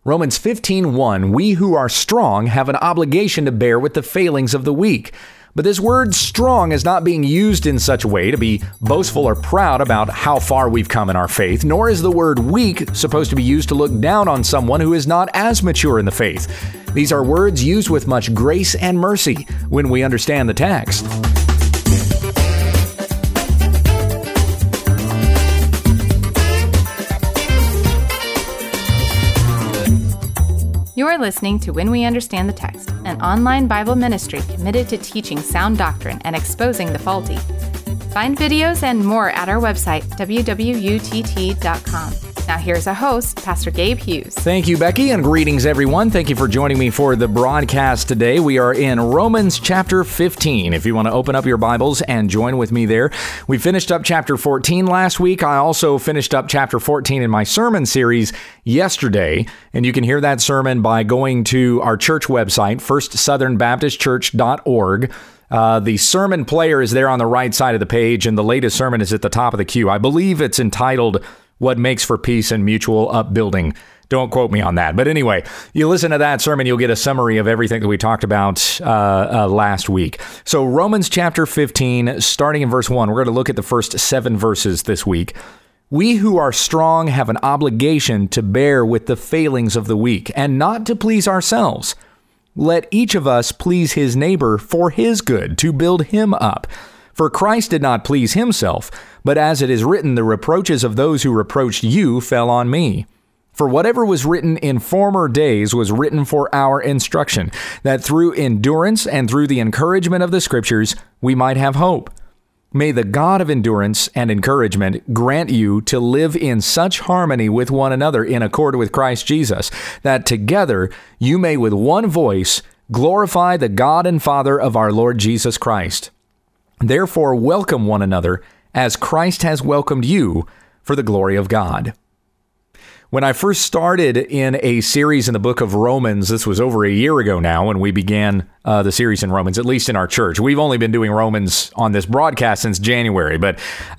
Romans 15:1, we who are strong have an obligation to bear with the failings of the weak. But this word strong is not being used in such a way to be boastful or proud about how far we've come in our faith, nor is the word weak supposed to be used to look down on someone who is not as mature in the faith. These are words used with much grace and mercy when we understand the text. You are listening to When We Understand the Text, an online Bible ministry committed to teaching sound doctrine and exposing the faulty. Find videos and more at our website, www.utt.com. Now here's our host, Pastor Gabe Hughes. Thank you, Becky, and greetings, everyone. Thank you for joining me for the broadcast today. We are in Romans chapter 15. If you want to open up your Bibles and join with me there. We finished up chapter 14 last week. I also finished up chapter 14 in my sermon series yesterday, and you can hear that sermon by going to our church website, firstsouthernbaptistchurch.org. The sermon player is there on the right side of the page, and the latest sermon is at the top of the queue. I believe it's entitled, What Makes for Peace and Mutual Upbuilding. Don't quote me on that. But anyway, you listen to that sermon, you'll get a summary of everything that we talked about last week. So Romans chapter 15, starting in verse 1, we're going to look at the first 7 verses this week. We who are strong have an obligation to bear with the failings of the weak and not to please ourselves. Let each of us please his neighbor for his good, to build him up. For Christ did not please himself, but as it is written, the reproaches of those who reproached you fell on me. For whatever was written in former days was written for our instruction, that through endurance and through the encouragement of the Scriptures we might have hope. May the God of endurance and encouragement grant you to live in such harmony with one another in accord with Christ Jesus, that together you may with one voice glorify the God and Father of our Lord Jesus Christ. Therefore welcome one another as Christ has welcomed you for the glory of God. When I first started in a series in the book of Romans, this was over a year ago now when we began the series in Romans, at least in our church. We've only been doing Romans on this broadcast since January, but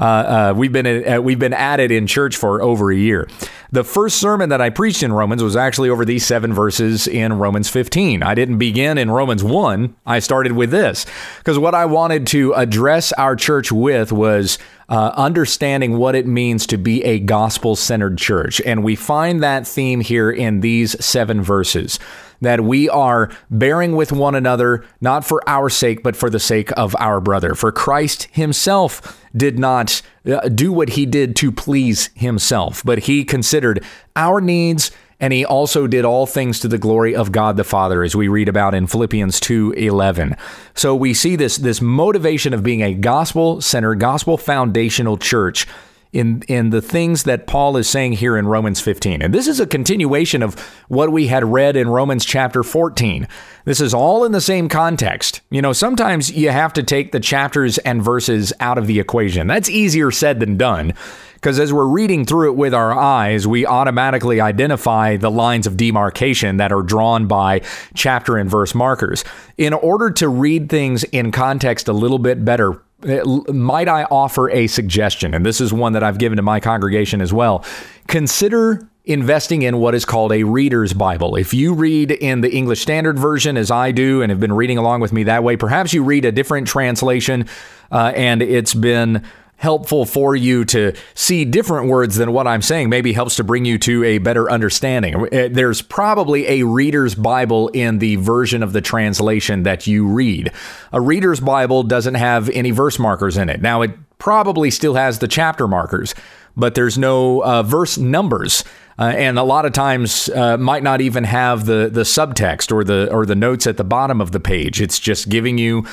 we've been at it in church for over a year. The first sermon that I preached in Romans was actually over these 7 verses in Romans 15. I didn't begin in Romans 1. I started with this because what I wanted to address our church with was understanding what it means to be a gospel-centered church. And we find that theme here in these 7 verses, that we are bearing with one another, not for our sake, but for the sake of our brother. For Christ himself did not do what he did to please himself, but he considered our needs, and he also did all things to the glory of God the Father, as we read about in Philippians 2:11. So we see this motivation of being a gospel-centered, gospel-foundational church in the things that Paul is saying here in Romans 15. And this is a continuation of what we had read in Romans chapter 14. This is all in the same context. You know, sometimes you have to take the chapters and verses out of the equation. That's easier said than done, because as we're reading through it with our eyes, we automatically identify the lines of demarcation that are drawn by chapter and verse markers. In order to read things in context a little bit better, might I offer a suggestion? And this is one that I've given to my congregation as well. Consider investing in what is called a reader's Bible. If you read in the English Standard Version, as I do, and have been reading along with me that way, perhaps you read a different translation, and it's been helpful for you to see different words than what I'm saying, maybe helps to bring you to a better understanding. There's probably a reader's Bible in the version of the translation that you read. A reader's Bible doesn't have any verse markers in it. Now, it probably still has the chapter markers, but there's no verse numbers. And a lot of times might not even have the subtext or the notes at the bottom of the page. It's just giving you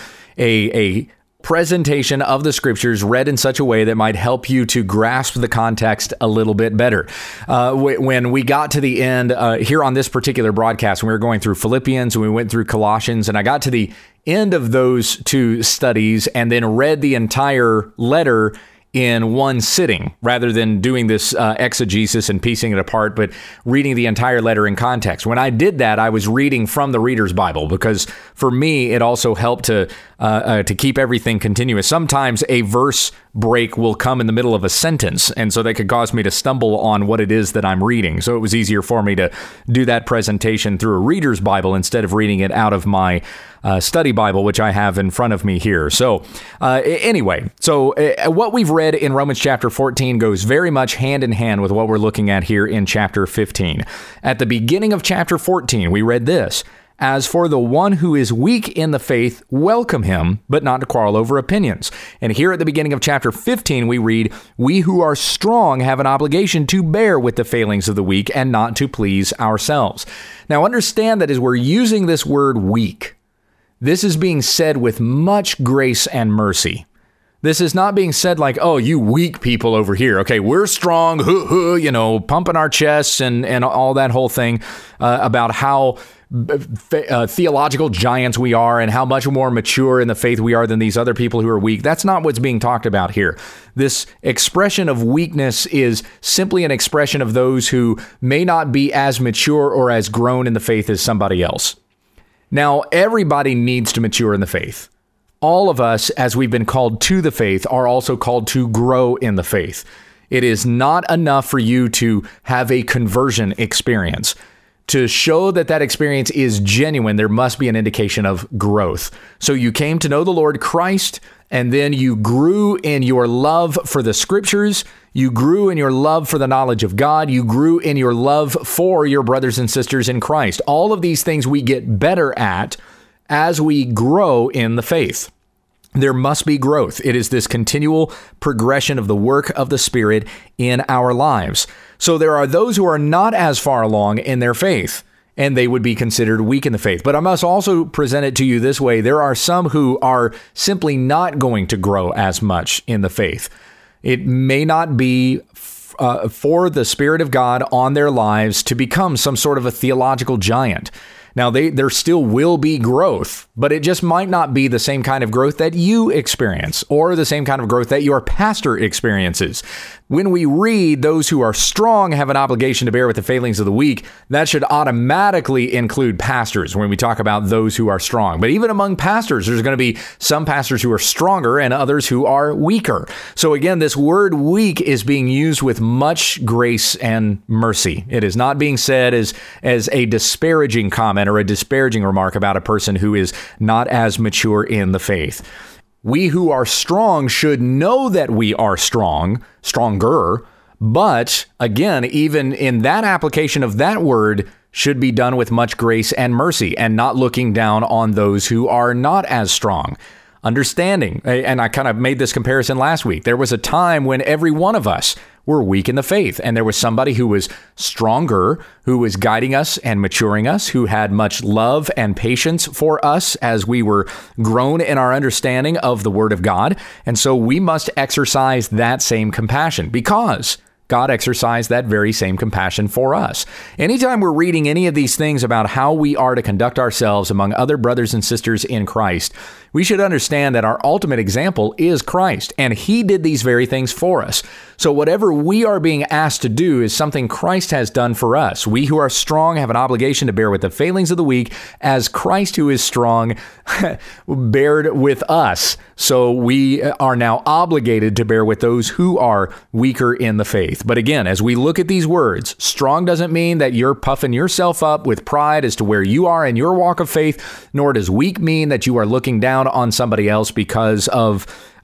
a presentation of the Scriptures read in such a way that might help you to grasp the context a little bit better. When we got to the end here on this particular broadcast, when we were going through Philippians and we went through Colossians, and I got to the end of those 2 studies and then read the entire letter in one sitting rather than doing this exegesis and piecing it apart, but reading the entire letter in context. When I did that, I was reading from the Reader's Bible because for me, it also helped to keep everything continuous. Sometimes a verse break will come in the middle of a sentence, and so that could cause me to stumble on what it is that I'm reading. So it was easier for me to do that presentation through a Reader's Bible instead of reading it out of my study Bible, which I have in front of me here. So anyway, what we've read in Romans chapter 14 goes very much hand in hand with what we're looking at here in chapter 15. At the beginning of chapter 14, we read this: "As for the one who is weak in the faith, welcome him, but not to quarrel over opinions." And here at the beginning of chapter 15, we read, "We who are strong have an obligation to bear with the failings of the weak and not to please ourselves." Now understand that as we're using this word weak, this is being said with much grace and mercy. This is not being said like, "Oh, you weak people over here. Okay, we're strong, pumping our chests and all that whole thing about how theological giants we are and how much more mature in the faith we are than these other people who are weak." That's not what's being talked about here. This expression of weakness is simply an expression of those who may not be as mature or as grown in the faith as somebody else. Now, everybody needs to mature in the faith. All of us, as we've been called to the faith, are also called to grow in the faith. It is not enough for you to have a conversion experience. To show that that experience is genuine, there must be an indication of growth. So you came to know the Lord Christ, and then you grew in your love for the scriptures. You grew in your love for the knowledge of God. You grew in your love for your brothers and sisters in Christ. All of these things we get better at as we grow in the faith. There must be growth. It is this continual progression of the work of the Spirit in our lives. So there are those who are not as far along in their faith, and they would be considered weak in the faith. But I must also present it to you this way. There are some who are simply not going to grow as much in the faith. It may not be for the Spirit of God on their lives to become some sort of a theological giant. Now, there still will be growth, but it just might not be the same kind of growth that you experience or the same kind of growth that your pastor experiences. When we read those who are strong have an obligation to bear with the failings of the weak, that should automatically include pastors when we talk about those who are strong. But even among pastors, there's going to be some pastors who are stronger and others who are weaker. So again, this word weak is being used with much grace and mercy. It is not being said as a disparaging comment or a disparaging remark about a person who is not as mature in the faith. We who are strong should know that we are stronger, but again, even in that application of that word should be done with much grace and mercy and not looking down on those who are not as strong. Understanding, and I kind of made this comparison last week, there was a time when every one of us were weak in the faith, and there was somebody who was stronger, who was guiding us and maturing us, who had much love and patience for us as we were grown in our understanding of the Word of God. And so we must exercise that same compassion because God exercised that very same compassion for us. Anytime we're reading any of these things about how we are to conduct ourselves among other brothers and sisters in Christ, we should understand that our ultimate example is Christ, and He did these very things for us. So whatever we are being asked to do is something Christ has done for us. We who are strong have an obligation to bear with the failings of the weak, as Christ who is strong bared with us. So we are now obligated to bear with those who are weaker in the faith. But again, as we look at these words, strong doesn't mean that you're puffing yourself up with pride as to where you are in your walk of faith, nor does weak mean that you are looking down on somebody else because of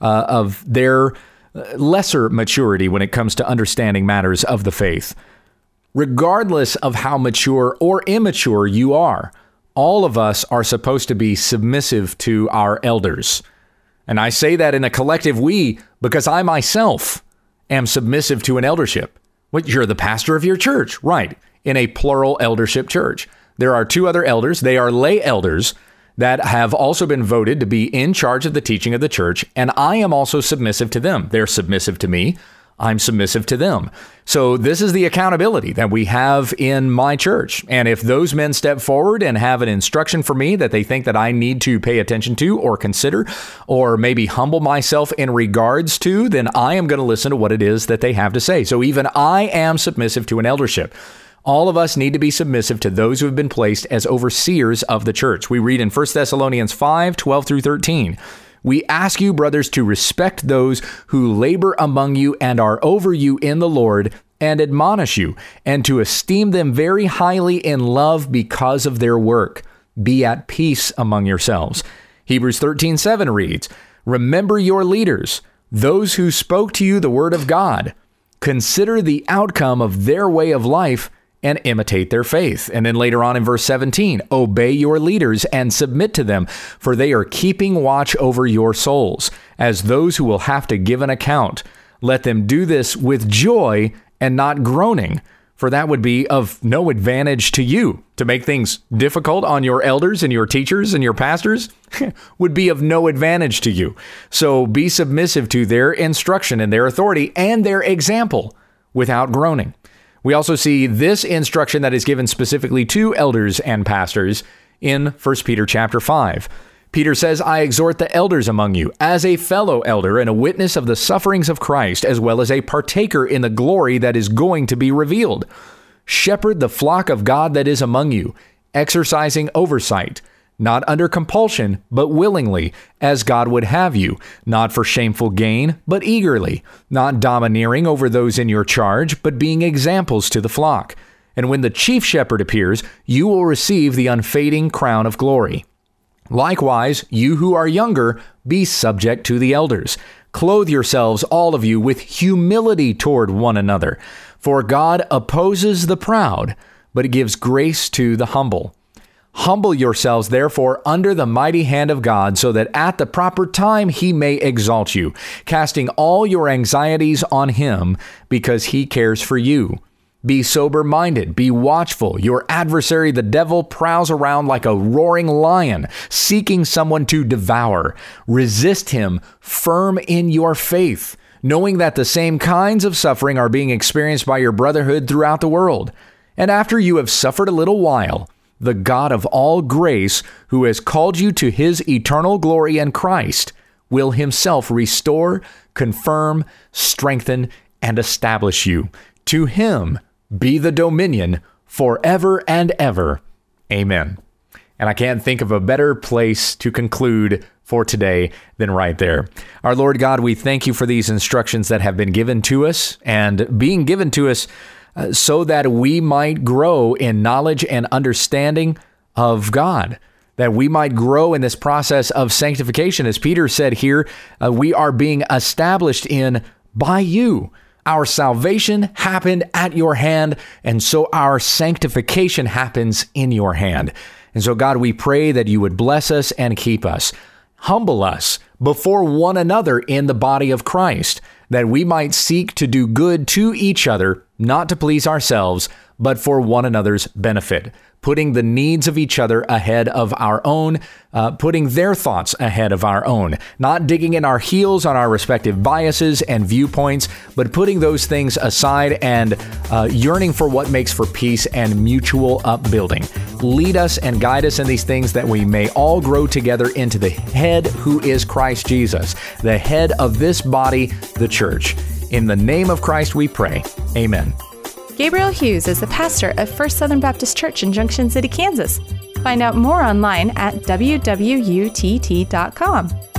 their lesser maturity when it comes to understanding matters of the faith. Regardless of how mature or immature you are, all of us are supposed to be submissive to our elders. And I say that in a collective we because I myself am submissive to an eldership. Well, you're the pastor of your church, right? In a plural eldership church. There are two other elders. They are lay elders that have also been voted to be in charge of the teaching of the church, and I am also submissive to them. They're submissive to me. I'm submissive to them. So this is the accountability that we have in my church. And if those men step forward and have an instruction for me that they think that I need to pay attention to or consider, or maybe humble myself in regards to, then I am going to listen to what it is that they have to say. So even I am submissive to an eldership. All of us need to be submissive to those who have been placed as overseers of the church. We read in 1 Thessalonians 5, 12 through 13. We ask you, brothers, to respect those who labor among you and are over you in the Lord and admonish you, and to esteem them very highly in love because of their work. Be at peace among yourselves. Hebrews 13:7 reads, remember your leaders, those who spoke to you the word of God. Consider the outcome of their way of life and imitate their faith. And then later on in verse 17, obey your leaders and submit to them, for they are keeping watch over your souls, as those who will have to give an account. Let them do this with joy and not groaning, for that would be of no advantage to you. To make things difficult on your elders and your teachers and your pastors would be of no advantage to you. So be submissive to their instruction and their authority and their example without groaning. We also see this instruction that is given specifically to elders and pastors in 1 Peter chapter 5. Peter says, I exhort the elders among you as a fellow elder and a witness of the sufferings of Christ, as well as a partaker in the glory that is going to be revealed. Shepherd the flock of God that is among you, exercising oversight, not under compulsion, but willingly, as God would have you, not for shameful gain, but eagerly, not domineering over those in your charge, but being examples to the flock. And when the chief shepherd appears, you will receive the unfading crown of glory. Likewise, you who are younger, be subject to the elders. Clothe yourselves, all of you, with humility toward one another. For God opposes the proud, but gives grace to the humble. Humble yourselves, therefore, under the mighty hand of God, so that at the proper time he may exalt you, casting all your anxieties on him, because he cares for you. Be sober-minded, be watchful. Your adversary, the devil, prowls around like a roaring lion, seeking someone to devour. Resist him, firm in your faith, knowing that the same kinds of suffering are being experienced by your brotherhood throughout the world. And after you have suffered a little while, the God of all grace, who has called you to his eternal glory in Christ, will himself restore, confirm, strengthen, and establish you. To him be the dominion forever and ever. Amen. And I can't think of a better place to conclude for today than right there. Our Lord God, we thank you for these instructions that have been given to us and being given to us so that we might grow in knowledge and understanding of God, that we might grow in this process of sanctification. As Peter said here, we are being established in by you. Our salvation happened at your hand, and so our sanctification happens in your hand. And so, God, we pray that you would bless us and keep us. Humble us before one another in the body of Christ, that we might seek to do good to each other, not to please ourselves, but for one another's benefit, putting the needs of each other ahead of our own, putting their thoughts ahead of our own, not digging in our heels on our respective biases and viewpoints, but putting those things aside and yearning for what makes for peace and mutual upbuilding. Lead us and guide us in these things that we may all grow together into the head who is Christ Jesus, the head of this body, the church. In the name of Christ we pray. Amen. Gabriel Hughes is the pastor of First Southern Baptist Church in Junction City, Kansas. Find out more online at wwutt.com.